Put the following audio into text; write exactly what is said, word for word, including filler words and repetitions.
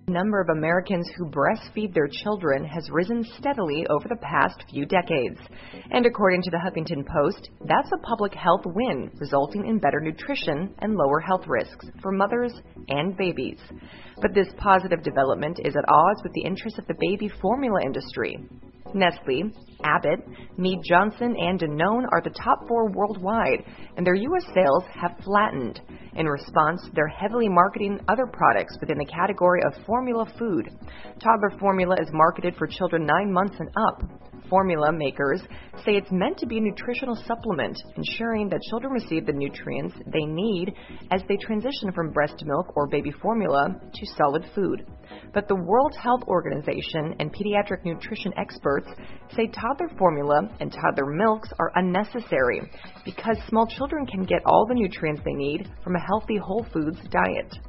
The number of Americans who breastfeed their children has risen steadily over the past few decades. And according to the Huffington Post, that's a public health win, resulting in better nutrition and lower health risks for mothers and babies. But this positive development is at odds with the interests of the baby formula industry. Nestle, Abbott, Mead Johnson, and Danone are the top four worldwide, and their U S sales have flattened. In response, they're heavily marketing other products within the category of formula food. Toddler formula is marketed for children nine months and up. Formula makers say it's meant to be a nutritional supplement, ensuring that children receive the nutrients they need as they transition from breast milk or baby formula to solid food. But the World Health Organization and pediatric nutrition experts say toddler formula and toddler milks are unnecessary because small children can get all the nutrients they need from a healthy whole foods diet.